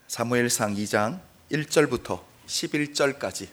사무엘상 2장 1절부터 11절까지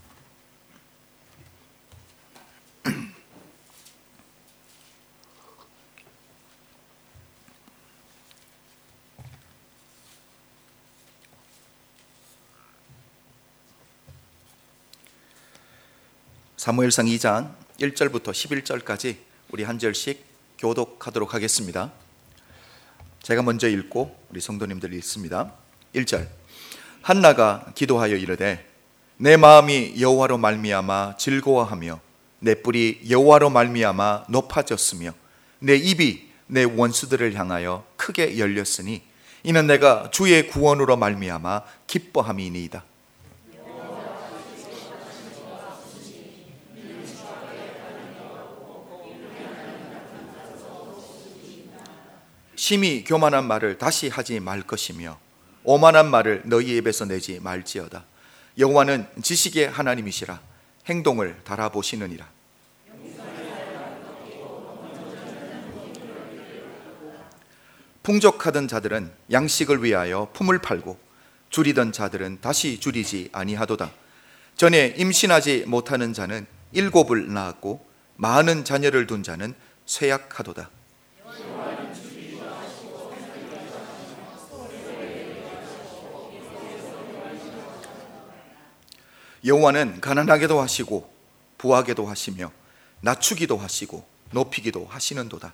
사무엘상 2장 1절부터 11절까지 우리 한 절씩 교독하도록 하겠습니다. 제가 먼저 읽고 우리 성도님들 읽습니다. 1절. 한나가 기도하여 이르되 내 마음이 여호와로 말미암아 즐거워하며 내 뿔이 여호와로 말미암아 높아졌으며 내 입이 내 원수들을 향하여 크게 열렸으니 이는 내가 주의 구원으로 말미암아 기뻐함이니이다. 심히 교만한 말을 다시 하지 말 것이며 오만한 말을 너희 입에서 내지 말지어다. 여호와는 지식의 하나님이시라 행동을 달아보시느니라. 풍족하던 자들은 양식을 위하여 품을 팔고 줄이던 자들은 다시 줄이지 아니하도다. 전에 임신하지 못하는 자는 7을 낳았고 많은 자녀를 둔 자는 쇠약하도다. 여호와는 가난하게도 하시고 부하게도 하시며 낮추기도 하시고 높이기도 하시는도다.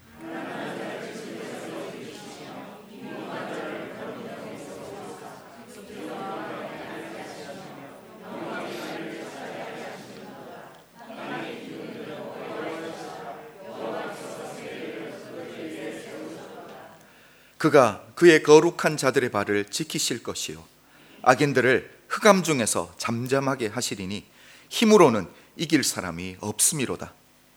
그가 그의 거룩한 자들의 발을 지키실 것이요 악인들을 흑암 중에서 잠잠하게 하시리니 힘으로는 이길 사람이 없음이로다.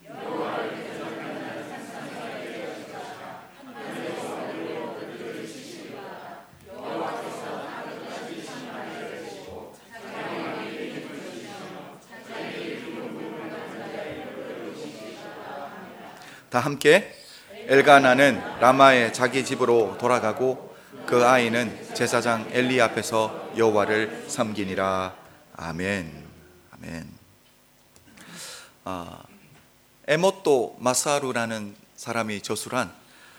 다 함께 엘가나는 라마의 자기 집으로 돌아가고 그 아이는 제사장 엘리 앞에서 여호와를 섬기니라. 아멘. 아멘. 에모또 마사루라는 사람이 저술한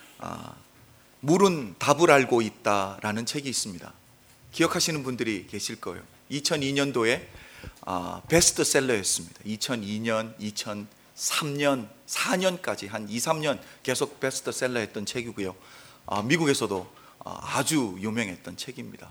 물은 답을 알고 있다라는 책이 있습니다. 기억하시는 분들이 계실 거예요. 2002년도에 베스트셀러였습니다. 2002년, 2003년, 4년까지 한 2, 3년 계속 베스트셀러했던 책이고요. 미국에서도 아주 유명했던 책입니다.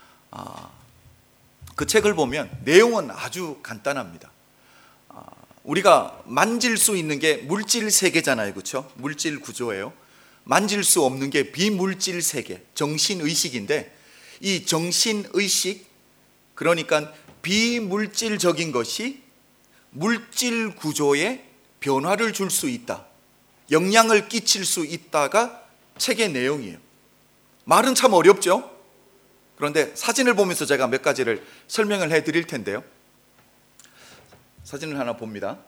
그 책을 보면 내용은 아주 간단합니다. 우리가 만질 수 있는 게 물질 세계잖아요, 그렇죠? 물질 구조예요. 만질 수 없는 게 비물질 세계, 정신의식인데 이 정신의식, 그러니까 비물질적인 것이 물질 구조에 변화를 줄 수 있다, 영향을 끼칠 수 있다가 책의 내용이에요. 말은 참 어렵죠? 그런데 사진을 보면서 제가 몇 가지를 설명을 해드릴 텐데요. 사진을 하나 봅니다.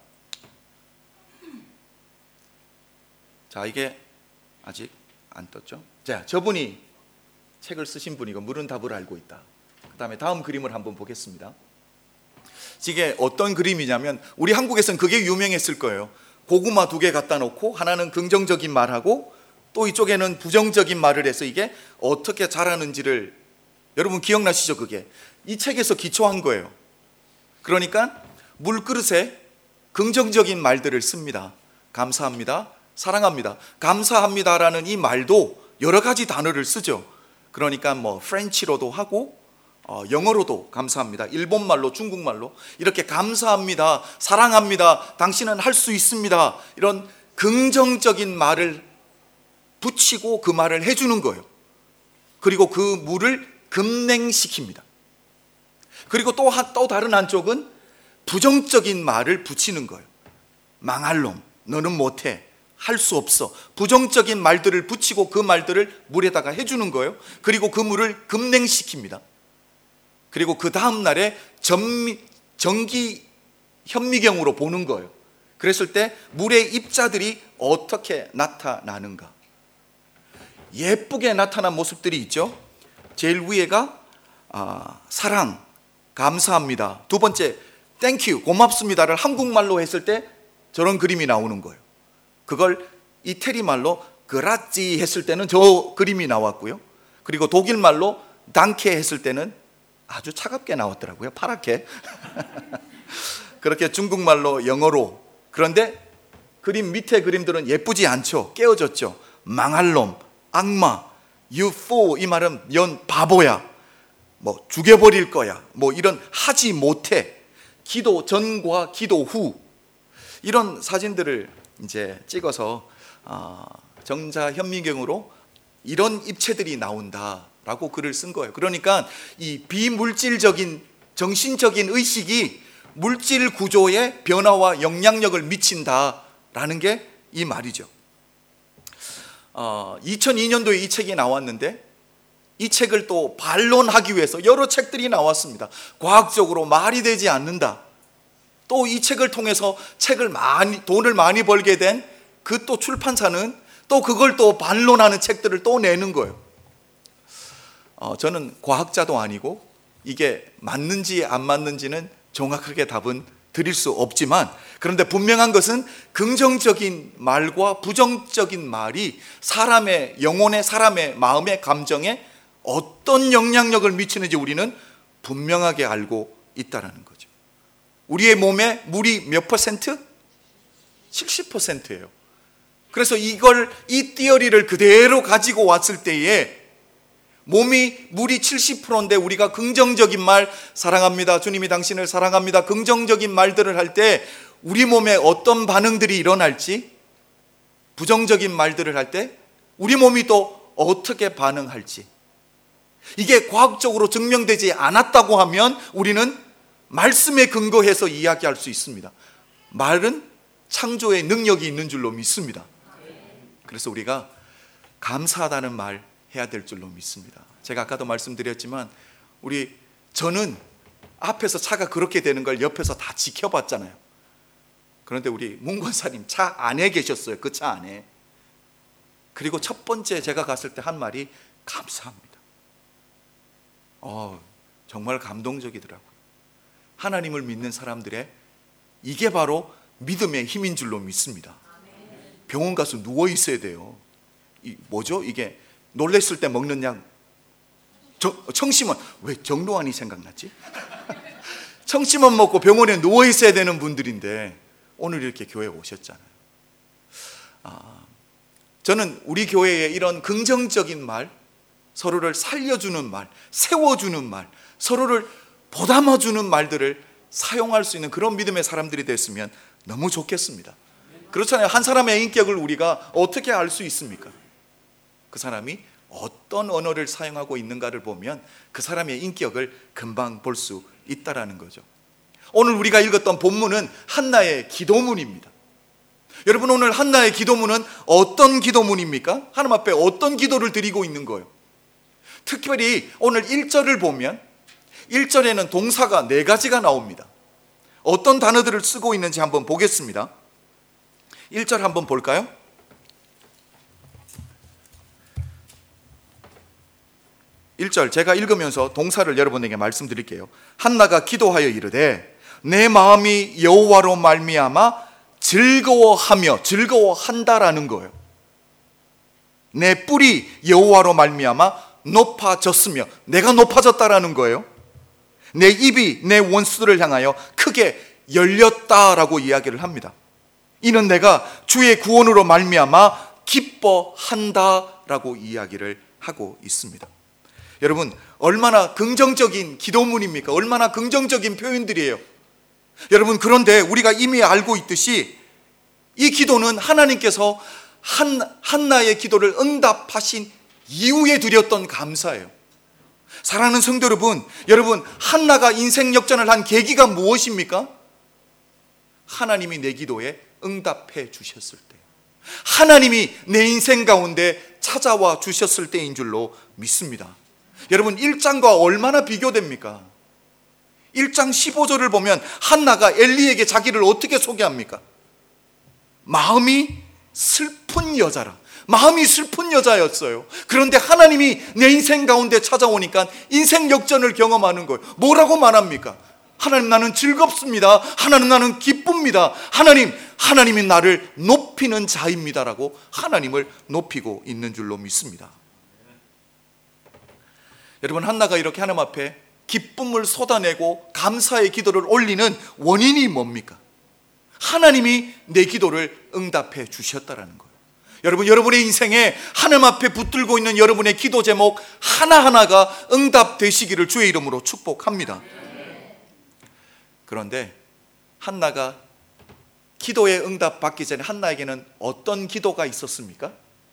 자, 이게 아직 안 떴죠? 자, 저분이 책을 쓰신 분이고 물은 답을 알고 있다. 그 다음에 다음 그림을 한번 보겠습니다. 이게 어떤 그림이냐면 우리 한국에서는 그게 유명했을 거예요. 고구마 2개 갖다 놓고 하나는 긍정적인 말하고 또 이쪽에는 부정적인 말을 해서 이게 어떻게 자라는지를 여러분 기억나시죠? 그게 이 책에서 기초한 거예요. 그러니까 물그릇에 긍정적인 말들을 씁니다. 감사합니다, 사랑합니다. 감사합니다라는 이 말도 여러 가지 단어를 쓰죠. 그러니까 프렌치로도 하고 영어로도 감사합니다, 일본말로, 중국말로 이렇게 감사합니다, 사랑합니다, 당신은 할 수 있습니다, 이런 긍정적인 말을 붙이고 그 말을 해주는 거예요. 그리고 그 물을 급냉시킵니다. 그리고 또 다른 한쪽은 부정적인 말을 붙이는 거예요. 망할 놈, 너는 못해, 할 수 없어, 부정적인 말들을 붙이고 그 말들을 물에다가 해주는 거예요. 그리고 그 물을 급냉시킵니다. 그리고 그 다음 날에 전기 현미경으로 보는 거예요. 그랬을 때 물의 입자들이 어떻게 나타나는가, 예쁘게 나타난 모습들이 있죠. 제일 위에가 사랑, 감사합니다. 두 번째 땡큐, 고맙습니다를 한국말로 했을 때 저런 그림이 나오는 거예요. 그걸 이태리 말로 그라찌 했을 때는 저 그림이 나왔고요. 그리고 독일 말로 단케 했을 때는 아주 차갑게 나왔더라고요. 파랗게. 그렇게 중국말로, 영어로. 그런데 그림 밑에 그림들은 예쁘지 않죠. 깨어졌죠. 망할 놈, 악마, you fool, 이 말은 연 바보야, 뭐 죽여버릴 거야, 뭐 이런 하지 못해. 기도 전과 기도 후, 이런 사진들을 이제 찍어서 정자 현미경으로 이런 입체들이 나온다라고 글을 쓴 거예요. 그러니까 이 비물질적인 정신적인 의식이 물질 구조에 변화와 영향력을 미친다라는 게 이 말이죠. 2002년도에 이 책이 나왔는데 이 책을 또 반론하기 위해서 여러 책들이 나왔습니다. 과학적으로 말이 되지 않는다. 또 이 책을 통해서 돈을 많이 벌게 된 그 또 출판사는 또 그걸 또 반론하는 책들을 또 내는 거예요. 저는 과학자도 아니고 이게 맞는지 안 맞는지는 정확하게 답은 드릴 수 없지만, 그런데 분명한 것은 긍정적인 말과 부정적인 말이 사람의 영혼에, 사람의 마음의 감정에 어떤 영향력을 미치는지 우리는 분명하게 알고 있다는 거죠. 우리의 몸에 물이 몇 퍼센트? 70%예요. 그래서 이 띠어리를 그대로 가지고 왔을 때에 물이 70%인데 우리가 긍정적인 말, 사랑합니다, 주님이 당신을 사랑합니다, 긍정적인 말들을 할 때 우리 몸에 어떤 반응들이 일어날지, 부정적인 말들을 할 때 우리 몸이 또 어떻게 반응할지, 이게 과학적으로 증명되지 않았다고 하면 우리는 말씀에 근거해서 이야기할 수 있습니다. 말은 창조의 능력이 있는 줄로 믿습니다. 그래서 우리가 감사하다는 말 해야 될 줄로 믿습니다. 제가 아까도 말씀드렸지만 저는 앞에서 차가 그렇게 되는 걸 옆에서 다 지켜봤잖아요. 그런데 우리 문 권사님 차 안에 계셨어요. 그 차 안에. 그리고 첫 번째 제가 갔을 때 한 말이 감사합니다. 정말 감동적이더라고요. 하나님을 믿는 사람들의 이게 바로 믿음의 힘인 줄로 믿습니다. 병원 가서 누워 있어야 돼요. 뭐죠? 이게 놀랬을 때 먹는 약, 청심원. 왜 정로환이 생각났지? 청심원 먹고 병원에 누워 있어야 되는 분들인데 오늘 이렇게 교회에 오셨잖아요. 저는 우리 교회에 이런 긍정적인 말, 서로를 살려주는 말, 세워주는 말, 서로를 보담아주는 말들을 사용할 수 있는 그런 믿음의 사람들이 됐으면 너무 좋겠습니다. 그렇잖아요. 한 사람의 인격을 우리가 어떻게 알 수 있습니까? 그 사람이 어떤 언어를 사용하고 있는가를 보면 그 사람의 인격을 금방 볼 수 있다라는 거죠. 오늘 우리가 읽었던 본문은 한나의 기도문입니다. 여러분, 오늘 한나의 기도문은 어떤 기도문입니까? 하나님 앞에 어떤 기도를 드리고 있는 거예요? 특별히 오늘 1절을 보면 1절에는 동사가 4가지가 나옵니다. 어떤 단어들을 쓰고 있는지 한번 보겠습니다. 1절 한번 볼까요? 1절 제가 읽으면서 동사를 여러분에게 말씀드릴게요. 한나가 기도하여 이르되 내 마음이 여호와로 말미암아 즐거워하며, 즐거워한다라는 거예요. 내 뿔이 여호와로 말미암아 높아졌으며, 내가 높아졌다라는 거예요. 내 입이 내 원수들을 향하여 크게 열렸다라고 이야기를 합니다. 이는 내가 주의 구원으로 말미암아 기뻐한다라고 이야기를 하고 있습니다. 여러분, 얼마나 긍정적인 기도문입니까? 얼마나 긍정적인 표현들이에요. 여러분, 그런데 우리가 이미 알고 있듯이 이 기도는 하나님께서 한나의 기도를 응답하신 이후에 드렸던 감사예요. 사랑하는 성도 여러분, 한나가 인생 역전을 한 계기가 무엇입니까? 하나님이 내 기도에 응답해 주셨을 때, 하나님이 내 인생 가운데 찾아와 주셨을 때인 줄로 믿습니다. 여러분, 1장과 얼마나 비교됩니까? 1장 15절을 보면 한나가 엘리에게 자기를 어떻게 소개합니까? 마음이 슬픈 여자라, 마음이 슬픈 여자였어요. 그런데 하나님이 내 인생 가운데 찾아오니까 인생 역전을 경험하는 거예요. 뭐라고 말합니까? 하나님, 나는 즐겁습니다. 하나님, 나는 기쁩니다. 하나님이 나를 높이는 자입니다라고 하나님을 높이고 있는 줄로 믿습니다. 여러분, 한나가 이렇게 하나님 앞에 기쁨을 쏟아내고 감사의 기도를 올리는 원인이 뭡니까? 하나님이 내 기도를 응답해 주셨다라는 거예요. 여러분, 여러분의 인생에 하나님 앞에 붙들고 있는 여러분의 기도 제목 하나하나가 응답되시기를 주의 이름으로 축복합니다. 그런데 한나가 기도의 응답 받기 전에 한나에게는 어떤 기도가 있었습니까?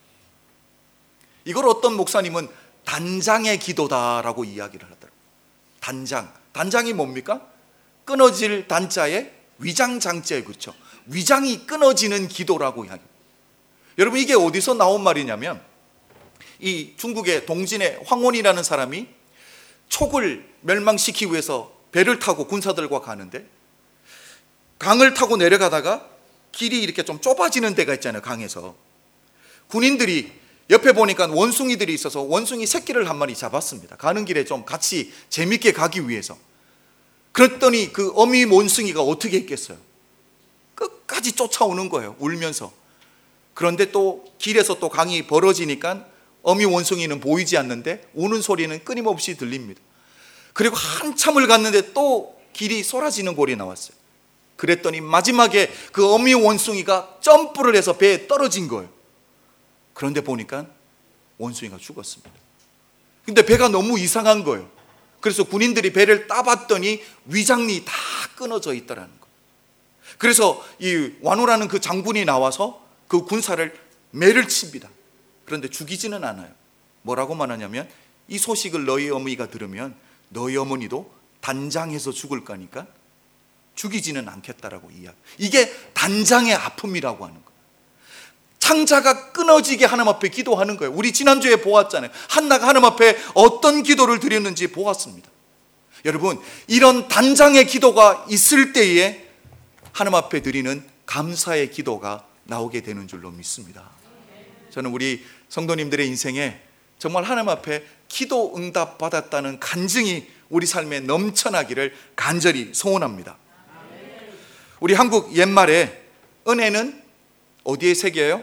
이걸 어떤 목사님은 단장의 기도다라고 이야기를 하더라고요. 단장이 뭡니까? 끊어질 단자에 위장장자에, 그렇죠? 위장이 끊어지는 기도라고 이야기합니다. 여러분, 이게 어디서 나온 말이냐면 이 중국의 동진의 황원이라는 사람이 촉을 멸망시키기 위해서 배를 타고 군사들과 가는데 강을 타고 내려가다가 길이 이렇게 좀 좁아지는 데가 있잖아요. 강에서 군인들이 옆에 보니까 원숭이들이 있어서 원숭이 새끼를 한 마리 잡았습니다. 가는 길에 좀 같이 재밌게 가기 위해서. 그랬더니 그 어미 원숭이가 어떻게 했겠어요? 끝까지 쫓아오는 거예요, 울면서. 그런데 또 길에서 또 강이 벌어지니까 어미 원숭이는 보이지 않는데 우는 소리는 끊임없이 들립니다. 그리고 한참을 갔는데 또 길이 쏟아지는 골이 나왔어요. 그랬더니 마지막에 그 어미 원숭이가 점프를 해서 배에 떨어진 거예요. 그런데 보니까 원숭이가 죽었습니다. 근데 배가 너무 이상한 거예요. 그래서 군인들이 배를 따봤더니 위장이 다 끊어져 있더라는 거예요. 그래서 이 완호라는 그 장군이 나와서 그 군사를 매를 칩니다. 그런데 죽이지는 않아요. 뭐라고 말하냐면 이 소식을 너희 어머니가 들으면 너희 어머니도 단장해서 죽을 거니까 죽이지는 않겠다라고 이야기. 이게 단장의 아픔이라고 하는 거예요. 창자가 끊어지게 하나님 앞에 기도하는 거예요. 우리 지난주에 보았잖아요. 한나가 하나님 앞에 어떤 기도를 드렸는지 보았습니다. 여러분, 이런 단장의 기도가 있을 때에 하나님 앞에 드리는 감사의 기도가 나오게 되는 줄로 믿습니다. 저는 우리 성도님들의 인생에 정말 하나님 앞에 기도 응답 받았다는 간증이 우리 삶에 넘쳐나기를 간절히 소원합니다. 우리 한국 옛말에 은혜는 어디에 새겨요?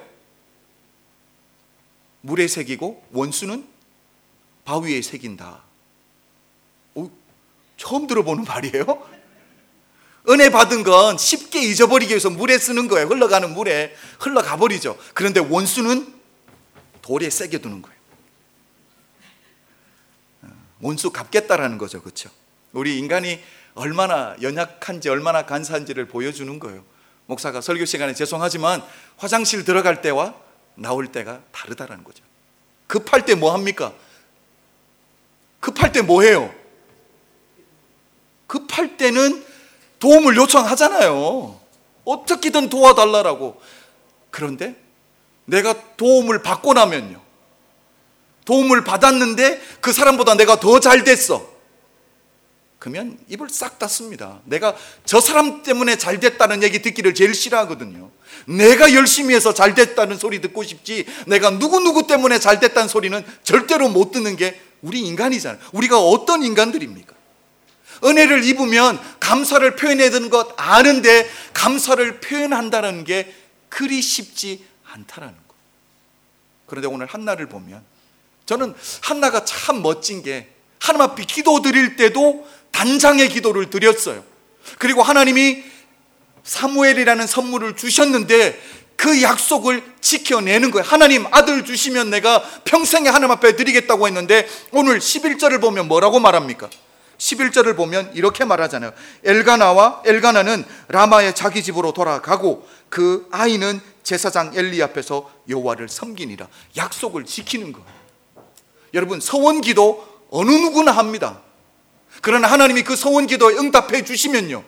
물에 새기고 원수는 바위에 새긴다. 처음 들어보는 말이에요. 은혜 받은 건 쉽게 잊어버리기 위해서 물에 쓰는 거예요. 흘러가는 물에 흘러가 버리죠. 그런데 원수는 돌에 새겨두는 거예요. 원수 갚겠다라는 거죠. 그렇죠? 우리 인간이 얼마나 연약한지 얼마나 간사한지를 보여주는 거예요. 목사가 설교 시간에 죄송하지만 화장실 들어갈 때와 나올 때가 다르다라는 거죠. 급할 때 뭐 합니까? 급할 때 뭐 해요? 급할 때는 도움을 요청하잖아요. 어떻게든 도와달라고. 그런데 내가 도움을 받고 나면요, 도움을 받았는데 그 사람보다 내가 더 잘 됐어. 그러면 입을 싹 닫습니다. 내가 저 사람 때문에 잘 됐다는 얘기 듣기를 제일 싫어하거든요. 내가 열심히 해서 잘 됐다는 소리 듣고 싶지, 내가 누구누구 때문에 잘 됐다는 소리는 절대로 못 듣는 게 우리 인간이잖아요. 우리가 어떤 인간들입니까? 은혜를 입으면 감사를 표현해야 되는 것 아는데 감사를 표현한다는 게 그리 쉽지 않다라는 거. 그런데 오늘 한나를 보면 저는 한나가 참 멋진 게 하나님 앞에 기도 드릴 때도 단장의 기도를 드렸어요. 그리고 하나님이 사무엘이라는 선물을 주셨는데 그 약속을 지켜내는 거예요. 하나님, 아들 주시면 내가 평생에 하나님 앞에 드리겠다고 했는데 오늘 11절을 보면 뭐라고 말합니까? 11절을 보면 이렇게 말하잖아요. 엘가나는 라마의 자기 집으로 돌아가고 그 아이는 제사장 엘리 앞에서 여호와를 섬기니라. 약속을 지키는 거예요. 여러분, 서원기도 어느 누구나 합니다. 그러나 하나님이 그 서원기도에 응답해 주시면요,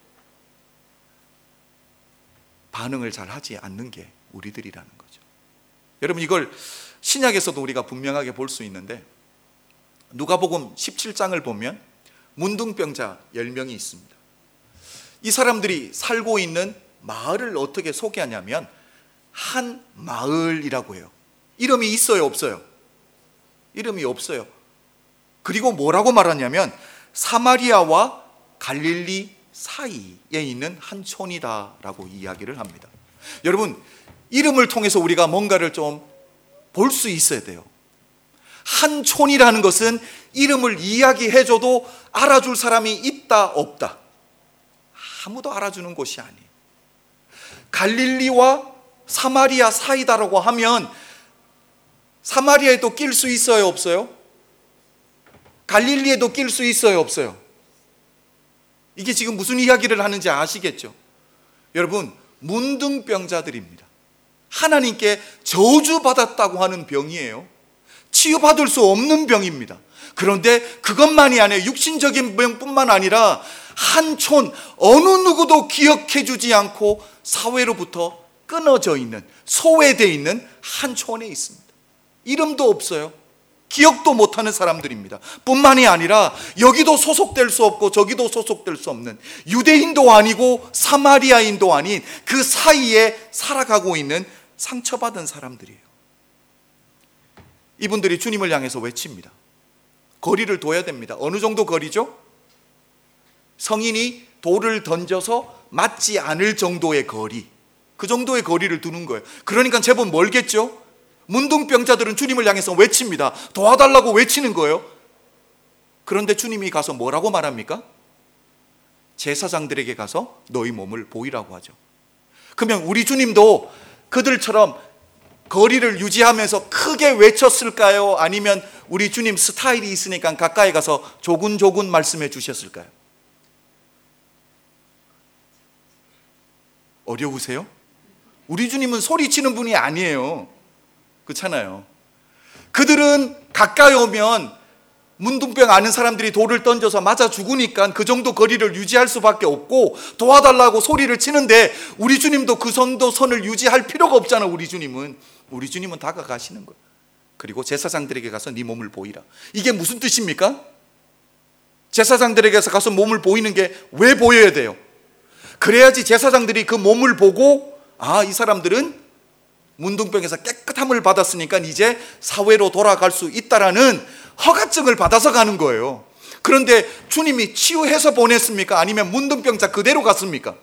반응을 잘 하지 않는 게 우리들이라는 거죠. 여러분, 이걸 신약에서도 우리가 분명하게 볼 수 있는데 누가복음 17장을 보면 문둥병자 10명이 있습니다. 이 사람들이 살고 있는 마을을 어떻게 소개하냐면 한 마을이라고 해요. 이름이 있어요, 없어요? 이름이 없어요. 그리고 뭐라고 말하냐면 사마리아와 갈릴리 사이에 있는 한 촌이다라고 이야기를 합니다. 여러분, 이름을 통해서 우리가 뭔가를 좀 볼 수 있어야 돼요. 한 촌이라는 것은 이름을 이야기해줘도 알아줄 사람이 있다 없다, 아무도 알아주는 곳이 아니에요. 갈릴리와 사마리아 사이다라고 하면 사마리아에도 낄 수 있어요, 없어요? 갈릴리에도 낄 수 있어요, 없어요? 이게 지금 무슨 이야기를 하는지 아시겠죠? 여러분, 문둥병자들입니다. 하나님께 저주받았다고 하는 병이에요. 치유받을 수 없는 병입니다. 그런데 그것만이 아니에요. 육신적인 병뿐만 아니라 한촌 어느 누구도 기억해 주지 않고 사회로부터 끊어져 있는, 소외되어 있는 한 촌에 있습니다. 이름도 없어요. 기억도 못하는 사람들입니다. 뿐만이 아니라 여기도 소속될 수 없고 저기도 소속될 수 없는, 유대인도 아니고 사마리아인도 아닌 그 사이에 살아가고 있는 상처받은 사람들이에요. 이분들이 주님을 향해서 외칩니다. 거리를 둬야 됩니다. 어느 정도 거리죠? 성인이 돌을 던져서 맞지 않을 정도의 거리, 그 정도의 거리를 두는 거예요. 그러니까 제법 멀겠죠? 문둥병자들은 주님을 향해서 외칩니다. 도와달라고 외치는 거예요. 그런데 주님이 가서 뭐라고 말합니까? 제사장들에게 가서 너희 몸을 보이라고 하죠. 그러면 우리 주님도 그들처럼 거리를 유지하면서 크게 외쳤을까요? 아니면 우리 주님 스타일이 있으니까 가까이 가서 조근조근 말씀해 주셨을까요? 어려우세요? 우리 주님은 소리치는 분이 아니에요. 그렇잖아요. 그들은 가까이 오면 문둥병 아는 사람들이 돌을 던져서 맞아 죽으니까 그 정도 거리를 유지할 수밖에 없고 도와달라고 소리를 치는데 우리 주님도 그 정도 선을 유지할 필요가 없잖아. 우리 주님은 다가가시는 거예요. 그리고 제사장들에게 가서 네 몸을 보이라. 이게 무슨 뜻입니까? 제사장들에게 가서 몸을 보이는 게 왜 보여야 돼요? 그래야지 제사장들이 그 몸을 보고 이 사람들은 문둥병에서 깨끗함을 받았으니까 이제 사회로 돌아갈 수 있다라는 허가증을 받아서 가는 거예요. 그런데 주님이 치유해서 보냈습니까? 아니면 문둥병자 그대로 갔습니까?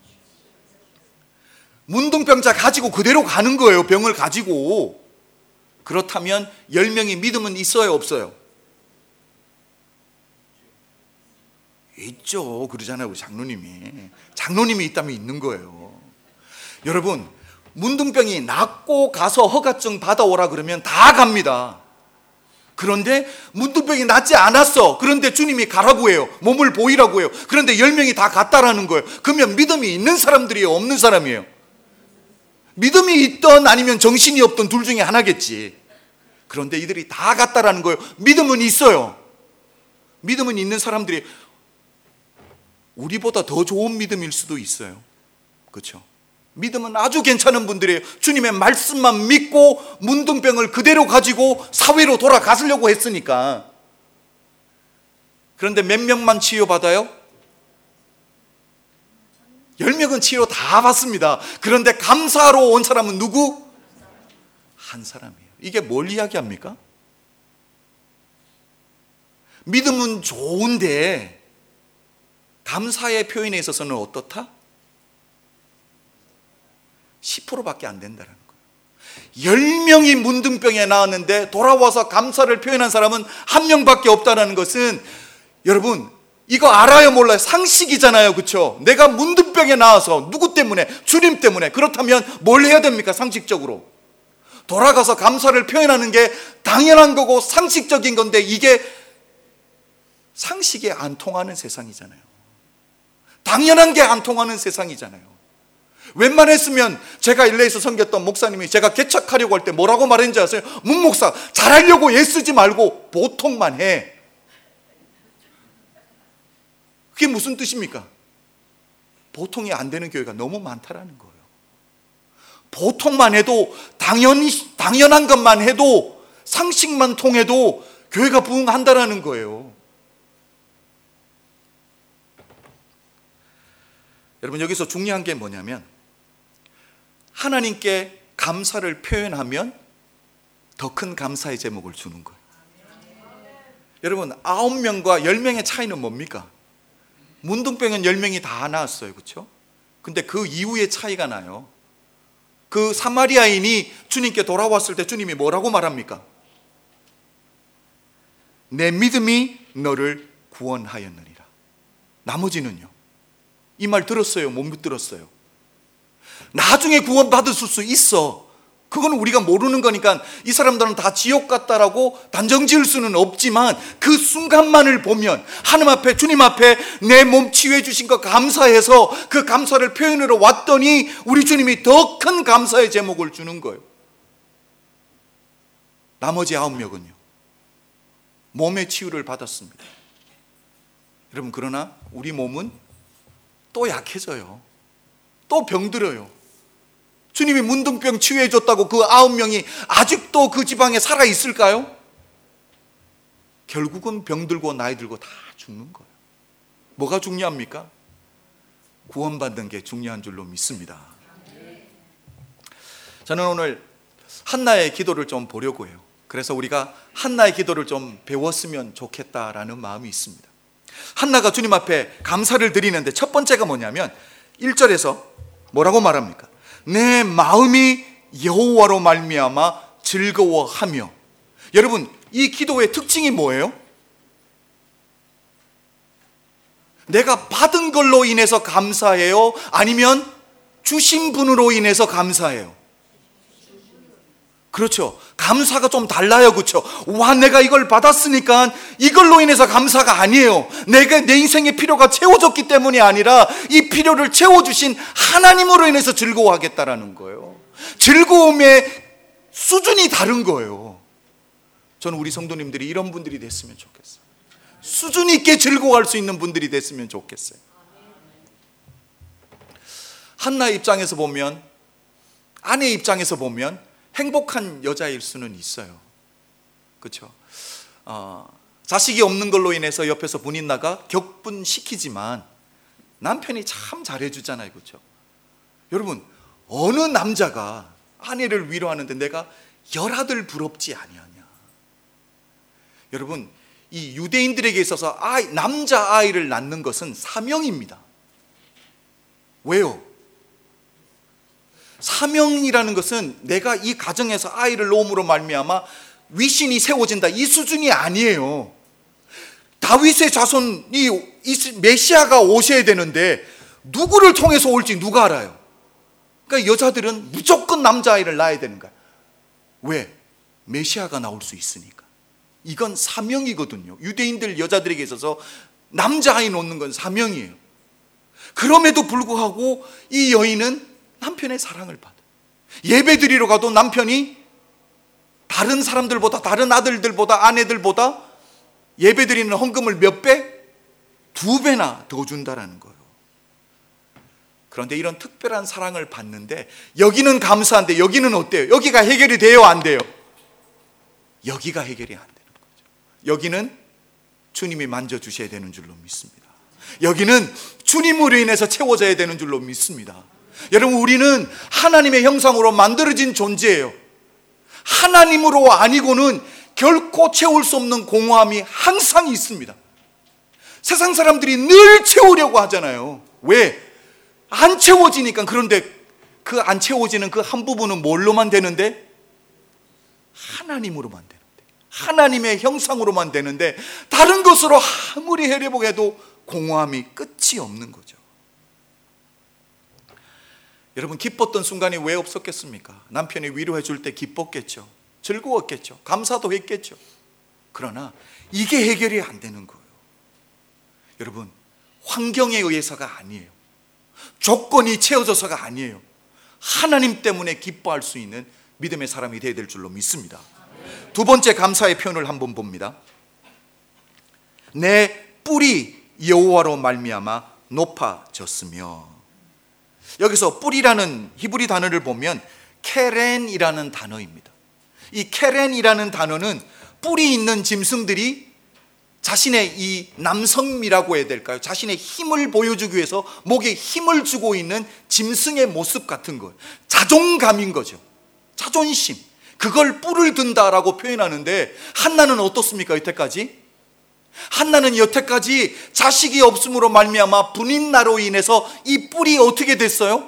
문둥병자 가지고 그대로 가는 거예요. 병을 가지고. 그렇다면 10명이 믿음은 있어요, 없어요? 있죠. 그러잖아요, 우리 장로님이 있다면 있는 거예요. 여러분, 문둥병이 낫고 가서 허가증 받아오라 그러면 다 갑니다. 그런데 문둥병이 낫지 않았어. 그런데 주님이 가라고 해요. 몸을 보이라고 해요. 그런데 10명이 다 갔다라는 거예요. 그러면 믿음이 있는 사람들이에요, 없는 사람이에요? 믿음이 있던 아니면 정신이 없던 둘 중에 하나겠지. 그런데 이들이 다 갔다라는 거예요. 믿음은 있어요. 믿음은 있는 사람들이 우리보다 더 좋은 믿음일 수도 있어요. 그렇죠? 믿음은 아주 괜찮은 분들이에요. 주님의 말씀만 믿고 문둥병을 그대로 가지고 사회로 돌아가시려고 했으니까. 그런데 몇 명만 치유받아요? 10명은 치유 다 받습니다. 그런데 감사하러 온 사람은 누구? 한 사람이에요. 이게 뭘 이야기합니까? 믿음은 좋은데 감사의 표현에 있어서는 어떻다? 10%밖에 안 된다는 거예요. 10명이 문둥병에 나왔는데 돌아와서 감사를 표현한 사람은 1명밖에 없다는 것은, 여러분 이거 알아요, 몰라요? 상식이잖아요, 그렇죠? 내가 문둥병에 나와서 누구 때문에? 주님 때문에. 그렇다면 뭘 해야 됩니까? 상식적으로 돌아가서 감사를 표현하는 게 당연한 거고 상식적인 건데, 이게 상식에 안 통하는 세상이잖아요. 당연한 게 안 통하는 세상이잖아요. 웬만했으면 제가 LA에서 섬겼던 목사님이 제가 개척하려고 할 때 뭐라고 말했는지 아세요? 문 목사, 잘하려고 애쓰지 말고 보통만 해. 그게 무슨 뜻입니까? 보통이 안 되는 교회가 너무 많다라는 거예요. 보통만 해도, 당연한 것만 해도, 상식만 통해도 교회가 부흥한다라는 거예요. 여러분, 여기서 중요한 게 뭐냐면, 하나님께 감사를 표현하면 더 큰 감사의 제목을 주는 거예요. 여러분, 9명과 10명의 차이는 뭡니까? 문둥병은 10명이 다 나았어요. 그렇죠? 근데 그 이후에 차이가 나요. 그 사마리아인이 주님께 돌아왔을 때 주님이 뭐라고 말합니까? 내 믿음이 너를 구원하였느니라. 나머지는요? 이 말 들었어요? 못 들었어요? 나중에 구원받을 수 있어. 그건 우리가 모르는 거니까 이 사람들은 다 지옥 같다라고 단정 지을 수는 없지만 그 순간만을 보면 하나님 앞에, 주님 앞에 내 몸 치유해 주신 거 감사해서 그 감사를 표현으로 왔더니 우리 주님이 더 큰 감사의 제목을 주는 거예요. 나머지 9명은요, 몸의 치유를 받았습니다. 여러분, 그러나 우리 몸은 또 약해져요. 또 병들어요. 주님이 문둥병 치유해 줬다고 그 9명이 아직도 그 지방에 살아 있을까요? 결국은 병들고 나이 들고 다 죽는 거예요. 뭐가 중요합니까? 구원받는 게 중요한 줄로 믿습니다. 저는 오늘 한나의 기도를 좀 보려고 해요. 그래서 우리가 한나의 기도를 좀 배웠으면 좋겠다라는 마음이 있습니다. 한나가 주님 앞에 감사를 드리는데 첫 번째가 뭐냐면 1절에서 뭐라고 말합니까? 내 마음이 여호와로 말미암아 즐거워하며. 여러분, 이 기도의 특징이 뭐예요? 내가 받은 걸로 인해서 감사해요? 아니면 주신 분으로 인해서 감사해요? 그렇죠. 감사가 좀 달라요. 그렇죠. 와, 내가 이걸 받았으니까 이걸로 인해서 감사가 아니에요. 내가 내 인생의 필요가 채워졌기 때문이 아니라 이 필요를 채워주신 하나님으로 인해서 즐거워하겠다라는 거예요. 즐거움의 수준이 다른 거예요. 저는 우리 성도님들이 이런 분들이 됐으면 좋겠어요. 수준 있게 즐거워할 수 있는 분들이 됐으면 좋겠어요. 한나의 입장에서 보면, 아내의 입장에서 보면 행복한 여자일 수는 있어요. 그렇죠? 자식이 없는 걸로 인해서 옆에서 분인나가 격분시키지만 남편이 참 잘해주잖아요. 그렇죠? 여러분, 어느 남자가 아내를 위로하는데 내가 열아들 부럽지 아니하냐. 여러분, 이 유대인들에게 있어서 남자아이를 낳는 것은 사명입니다. 왜요? 사명이라는 것은 내가 이 가정에서 아이를 낳음으로 말미암아 위신이 세워진다, 이 수준이 아니에요. 다윗의 자손이 메시아가 오셔야 되는데 누구를 통해서 올지 누가 알아요? 그러니까 여자들은 무조건 남자아이를 낳아야 되는 거야. 왜? 메시아가 나올 수 있으니까. 이건 사명이거든요. 유대인들 여자들에게 있어서 남자아이 놓는 건 사명이에요. 그럼에도 불구하고 이 여인은 남편의 사랑을 받아. 예배 드리러 가도 남편이 다른 사람들보다, 다른 아들들보다, 아내들보다 예배 드리는 헌금을 몇 배? 2배나 더 준다라는 거예요. 그런데 이런 특별한 사랑을 받는데 여기는 감사한데 여기는 어때요? 여기가 해결이 돼요, 안 돼요? 여기가 해결이 안 되는 거죠. 여기는 주님이 만져주셔야 되는 줄로 믿습니다. 여기는 주님으로 인해서 채워져야 되는 줄로 믿습니다. 여러분, 우리는 하나님의 형상으로 만들어진 존재예요. 하나님으로 아니고는 결코 채울 수 없는 공허함이 항상 있습니다. 세상 사람들이 늘 채우려고 하잖아요. 왜? 안 채워지니까. 그런데 그 안 채워지는 그 한 부분은 뭘로만 되는데? 하나님으로만 되는데, 하나님의 형상으로만 되는데 다른 것으로 아무리 해려고 해도 공허함이 끝이 없는 거죠. 여러분, 기뻤던 순간이 왜 없었겠습니까? 남편이 위로해 줄 때 기뻤겠죠. 즐거웠겠죠. 감사도 했겠죠. 그러나 이게 해결이 안 되는 거예요. 여러분, 환경에 의해서가 아니에요. 조건이 채워져서가 아니에요. 하나님 때문에 기뻐할 수 있는 믿음의 사람이 되어야 될 줄로 믿습니다. 두 번째 감사의 표현을 한번 봅니다. 내 뿔이 여호와로 말미암아 높아졌으며. 여기서 뿔이라는 히브리 단어를 보면 케렌이라는 단어입니다. 이 케렌이라는 단어는 뿔이 있는 짐승들이 자신의 이 남성미라고 해야 될까요? 자신의 힘을 보여주기 위해서 목에 힘을 주고 있는 짐승의 모습 같은 거예요. 자존감인 거죠. 자존심. 그걸 뿔을 든다라고 표현하는데, 한나는 어떻습니까? 여태까지 한나는 여태까지 자식이 없음으로 말미암아 분인나로 인해서 이 뿔이 어떻게 됐어요?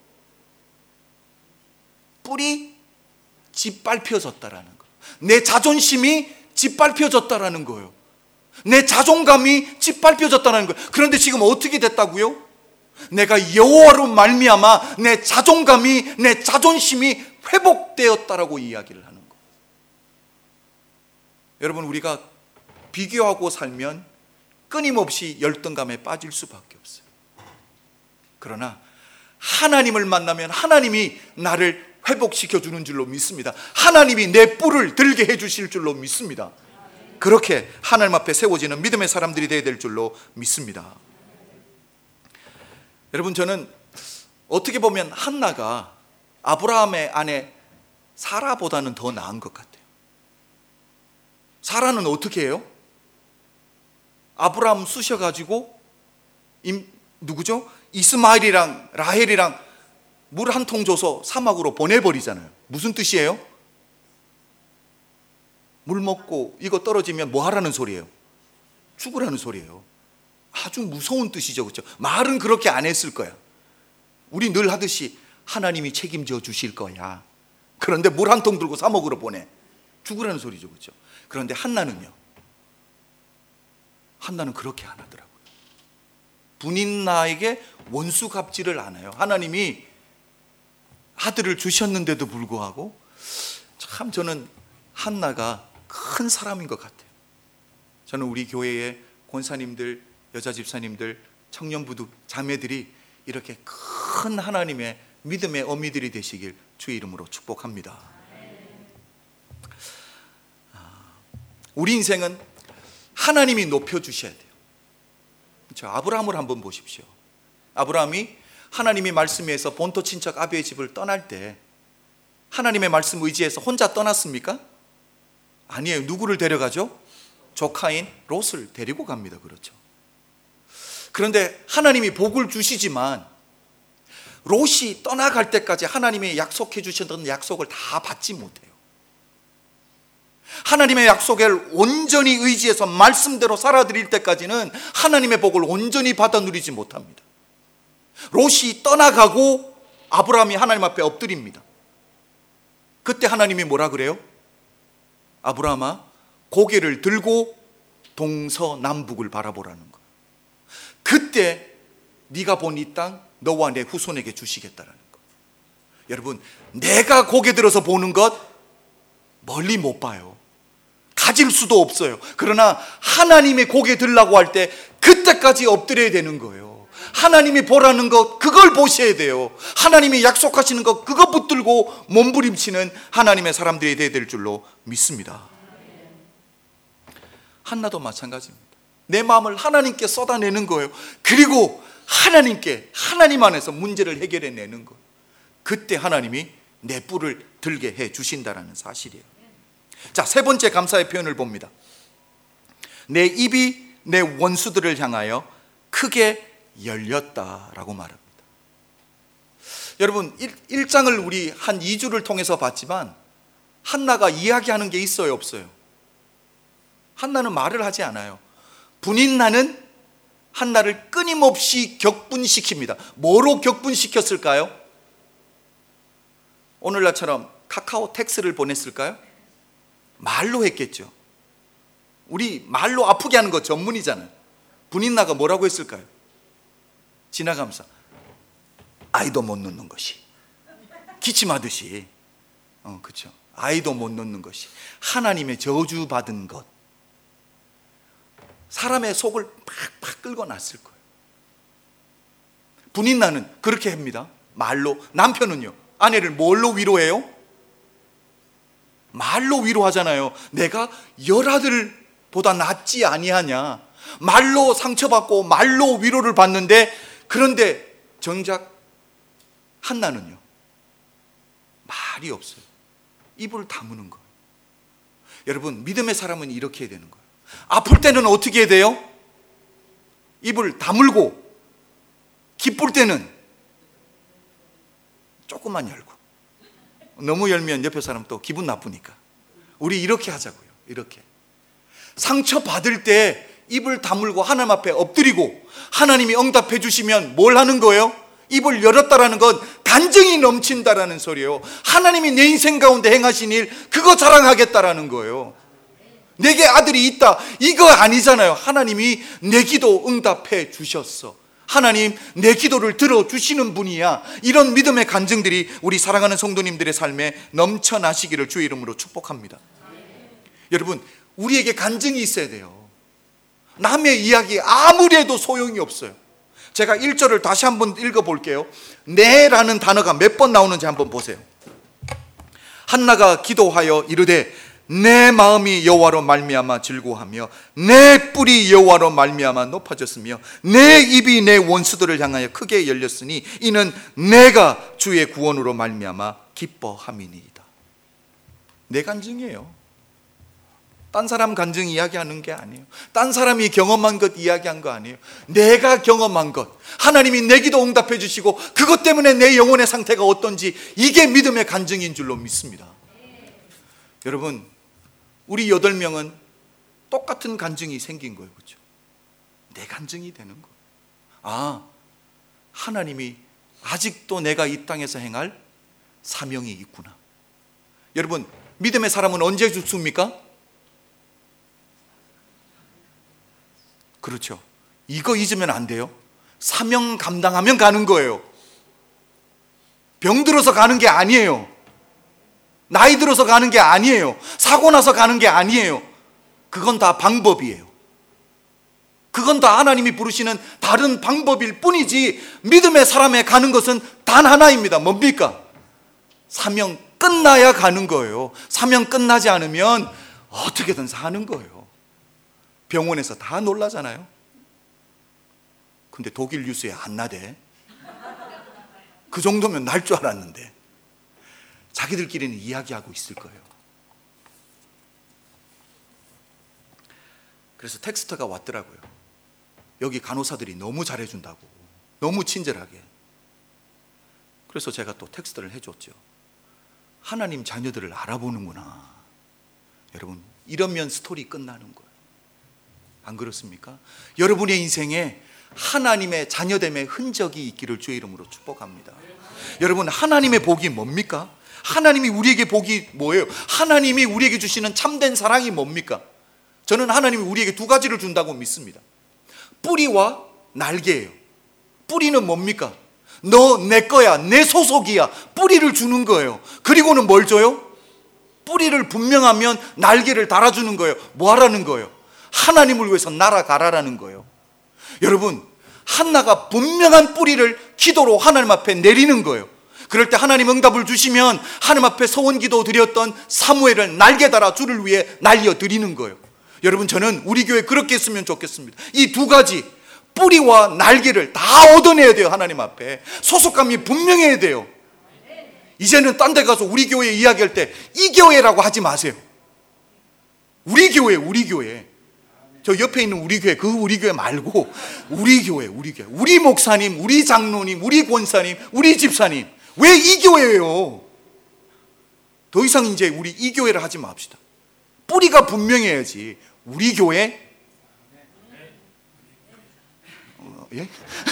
뿔이 짓밟혀졌다라는 거예요. 내 자존심이 짓밟혀졌다라는 거예요. 내 자존감이 짓밟혀졌다는 거예요. 그런데 지금 어떻게 됐다고요? 내가 여호와로 말미암아 내 자존감이, 내 자존심이 회복되었다라고 이야기를 하는 거예요. 여러분, 우리가 비교하고 살면 끊임없이 열등감에 빠질 수밖에 없어요. 그러나 하나님을 만나면 하나님이 나를 회복시켜 주는 줄로 믿습니다. 하나님이 내 뿔을 들게 해 주실 줄로 믿습니다. 그렇게 하나님 앞에 세워지는 믿음의 사람들이 되어야 될 줄로 믿습니다. 여러분, 저는 어떻게 보면 한나가 아브라함의 아내 사라보다는 더 나은 것 같아요. 사라는 어떻게 해요? 아브라함 쑤셔가지고 누구죠? 이스마엘이랑 라헬이랑 물 한 통 줘서 사막으로 보내버리잖아요. 무슨 뜻이에요? 물 먹고 이거 떨어지면 뭐 하라는 소리예요? 죽으라는 소리예요. 아주 무서운 뜻이죠, 그렇죠? 말은 그렇게 안 했을 거야. 우리 늘 하듯이 하나님이 책임져 주실 거야. 그런데 물 한 통 들고 사막으로 보내. 죽으라는 소리죠, 그렇죠? 그런데 한나는 그렇게 안 하더라고요. 분인나에게 원수 갚지를 않아요. 하나님이 아들을 주셨는데도 불구하고 참 저는 한나가 큰 사람인 것 같아요. 저는 우리 교회의 권사님들, 여자 집사님들, 청년부두 자매들이 이렇게 큰 하나님의 믿음의 어미들이 되시길 주의 이름으로 축복합니다. 우리 인생은 하나님이 높여주셔야 돼요. 그렇죠? 아브라함을 한번 보십시오. 아브라함이 하나님이 말씀에서 본토 친척 아비의 집을 떠날 때 하나님의 말씀 의지해서 혼자 떠났습니까? 아니에요. 누구를 데려가죠? 조카인 롯을 데리고 갑니다. 그렇죠? 그런데 하나님이 복을 주시지만 롯이 떠나갈 때까지 하나님이 약속해 주셨던 약속을 다 받지 못해요. 하나님의 약속을 온전히 의지해서 말씀대로 살아드릴 때까지는 하나님의 복을 온전히 받아 누리지 못합니다. 롯이 떠나가고 아브라함이 하나님 앞에 엎드립니다. 그때 하나님이 뭐라 그래요? 아브라함아, 고개를 들고 동서남북을 바라보라는 거예요. 그때 네가 본 이 땅 너와 내 후손에게 주시겠다라는 거예요. 여러분, 내가 고개 들어서 보는 것 멀리 못 봐요. 가질 수도 없어요. 그러나 하나님의 고개 들라고 할 때 그때까지 엎드려야 되는 거예요. 하나님이 보라는 것, 그걸 보셔야 돼요. 하나님이 약속하시는 것, 그거 붙들고 몸부림치는 하나님의 사람들이 되어야 될 줄로 믿습니다. 한나도 마찬가지입니다. 내 마음을 하나님께 쏟아내는 거예요. 그리고 하나님 안에서 문제를 해결해내는 거예요. 그때 하나님이 내 뿔을 들게 해 주신다는 사실이에요. 자, 세 번째 감사의 표현을 봅니다. 내 입이 내 원수들을 향하여 크게 열렸다라고 말합니다. 여러분, 1장을 우리 한 2주를 통해서 봤지만 한나가 이야기하는 게 있어요, 없어요? 한나는 말을 하지 않아요. 분인나는 한나를 끊임없이 격분시킵니다. 뭐로 격분시켰을까요? 오늘날처럼 카카오 텍스를 보냈을까요? 말로 했겠죠. 우리 말로 아프게 하는 거 전문이잖아요. 분인나가 뭐라고 했을까요? 지나가면서 아이도 못 놓는 것이, 기침하듯이, 그렇죠. 아이도 못 놓는 것이 하나님의 저주받은 것. 사람의 속을 팍팍 긁어놨을 거예요. 분인나는 그렇게 합니다. 말로. 남편은요, 아내를 뭘로 위로해요? 말로 위로하잖아요. 내가 열아들보다 낫지 아니하냐. 말로 상처받고 말로 위로를 받는데, 그런데 정작 한나는요, 말이 없어요. 입을 다무는 거예요. 여러분, 믿음의 사람은 이렇게 해야 되는 거예요. 아플 때는 어떻게 해야 돼요? 입을 다물고, 기쁠 때는 조금만 열고. 너무 열면 옆에 사람 또 기분 나쁘니까 우리 이렇게 하자고요. 이렇게 상처 받을 때 입을 다물고 하나님 앞에 엎드리고 하나님이 응답해 주시면 뭘 하는 거예요? 입을 열었다라는 건 간증이 넘친다라는 소리예요. 하나님이 내 인생 가운데 행하신 일 그거 자랑하겠다라는 거예요. 내게 아들이 있다 이거 아니잖아요. 하나님이 내 기도 응답해 주셨어. 하나님 내 기도를 들어주시는 분이야. 이런 믿음의 간증들이 우리 사랑하는 성도님들의 삶에 넘쳐나시기를 주의 이름으로 축복합니다. 여러분 우리에게 간증이 있어야 돼요. 남의 이야기 아무리 해도 소용이 없어요. 제가 1절을 다시 한번 읽어볼게요. 네라는 단어가 몇 번 나오는지 한번 보세요. 한나가 기도하여 이르되 내 마음이 여호와로 말미암아 즐거워하며 내 뿔이 여호와로 말미암아 높아졌으며 내 입이 내 원수들을 향하여 크게 열렸으니 이는 내가 주의 구원으로 말미암아 기뻐함이니이다. 내 간증이에요. 딴 사람 간증 이야기하는 게 아니에요. 딴 사람이 경험한 것 이야기한 거 아니에요. 내가 경험한 것, 하나님이 내 기도 응답해 주시고 그것 때문에 내 영혼의 상태가 어떤지, 이게 믿음의 간증인 줄로 믿습니다. 여러분 우리 8명은 똑같은 간증이 생긴 거예요. 그렇죠? 내 간증이 되는 거예요. 아, 하나님이 아직도 내가 이 땅에서 행할 사명이 있구나. 여러분 믿음의 사람은 언제 죽습니까? 그렇죠. 이거 잊으면 안 돼요. 사명 감당하면 가는 거예요. 병 들어서 가는 게 아니에요. 나이 들어서 가는 게 아니에요. 사고 나서 가는 게 아니에요. 그건 다 방법이에요. 그건 다 하나님이 부르시는 다른 방법일 뿐이지, 믿음의 사람에 가는 것은 단 하나입니다. 뭡니까? 사명 끝나야 가는 거예요. 사명 끝나지 않으면 어떻게든 사는 거예요. 병원에서 다 놀라잖아요. 근데 독일 뉴스에 안 나대. 그 정도면 날 줄 알았는데. 자기들끼리는 이야기하고 있을 거예요. 그래서 텍스트가 왔더라고요. 여기 간호사들이 너무 잘해준다고, 너무 친절하게. 그래서 제가 또 텍스트를 해줬죠. 하나님 자녀들을 알아보는구나. 여러분 이러면 스토리 끝나는 거예요. 안 그렇습니까? 여러분의 인생에 하나님의 자녀됨의 흔적이 있기를 주의 이름으로 축복합니다. 여러분 하나님의 복이 뭡니까? 하나님이 우리에게 복이 뭐예요? 하나님이 우리에게 주시는 참된 사랑이 뭡니까? 저는 하나님이 우리에게 두 가지를 준다고 믿습니다. 뿌리와 날개예요. 뿌리는 뭡니까? 너 내 거야, 내 소속이야. 뿌리를 주는 거예요. 그리고는 뭘 줘요? 뿌리를 분명하면 날개를 달아주는 거예요. 뭐 하라는 거예요? 하나님을 위해서 날아가라라는 거예요. 여러분 한나가 분명한 뿌리를 기도로 하나님 앞에 내리는 거예요. 그럴 때 하나님 응답을 주시면 하나님 앞에 소원기도 드렸던 사무엘을 날개 달아 주를 위해 날려 드리는 거예요. 여러분 저는 우리 교회 그렇게 했으면 좋겠습니다. 이 두 가지, 뿌리와 날개를 다 얻어내야 돼요. 하나님 앞에 소속감이 분명해야 돼요. 이제는 딴 데 가서 우리 교회 이야기할 때 이 교회라고 하지 마세요. 우리 교회, 우리 교회. 저 옆에 있는 우리 교회, 그 우리 교회 말고 우리 교회, 우리 교회. 우리 목사님, 우리 장로님, 우리 권사님, 우리 집사님. 왜 이 교회예요? 더 이상 이제 우리 이 교회를 하지 맙시다. 뿌리가 분명해야지. 우리 교회? 예?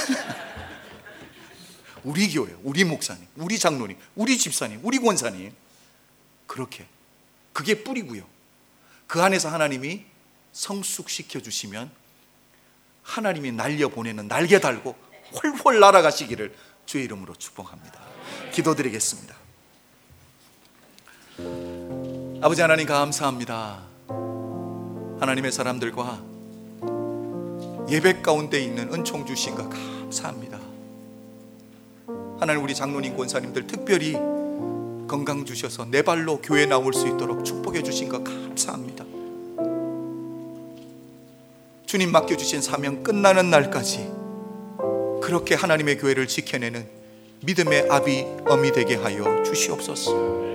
우리 교회, 우리 목사님, 우리 장로님, 우리 집사님, 우리 권사님. 그렇게. 그게 뿌리고요. 그 안에서 하나님이 성숙시켜 주시면 하나님이 날려보내는 날개 달고 훨훨 날아가시기를 주의 이름으로 축복합니다. 기도드리겠습니다. 아버지 하나님 감사합니다. 하나님의 사람들과 예배 가운데 있는 은총 주신 것 감사합니다. 하나님 우리 장로님 권사님들 특별히 건강 주셔서 내 발로 교회 나올 수 있도록 축복해 주신 것 감사합니다. 주님 맡겨주신 사명 끝나는 날까지 그렇게 하나님의 교회를 지켜내는 믿음의 아비 어미 되게 하여 주시옵소서.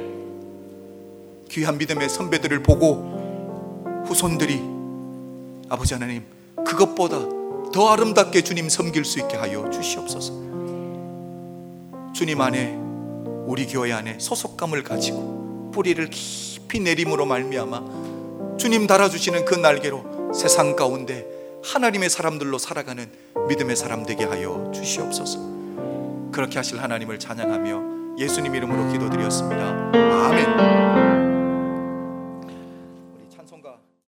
귀한 믿음의 선배들을 보고 후손들이 아버지 하나님 그것보다 더 아름답게 주님 섬길 수 있게 하여 주시옵소서. 주님 안에 우리 교회 안에 소속감을 가지고 뿌리를 깊이 내림으로 말미암아 주님 달아주시는 그 날개로 세상 가운데 하나님의 사람들로 살아가는 믿음의 사람 되게 하여 주시옵소서. 그렇게 하실 하나님을 찬양하며 예수님 이름으로 기도드렸습니다.